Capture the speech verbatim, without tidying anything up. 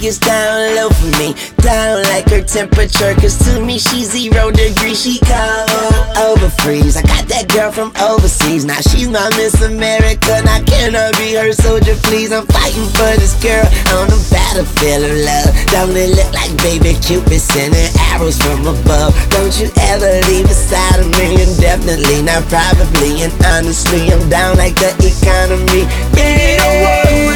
gets down low for me, down like her temperature. Cause to me she's zero degrees, she cold over freeze. I got that girl from overseas, now she's my Miss America. Now can I be her soldier, please? I'm fighting for this girl on the battlefield of love. Don't it look like baby Cupid sending arrows from above? Don't you ever leave beside of me, and definitely not probably. And honestly, I'm down like the economy. Yeah,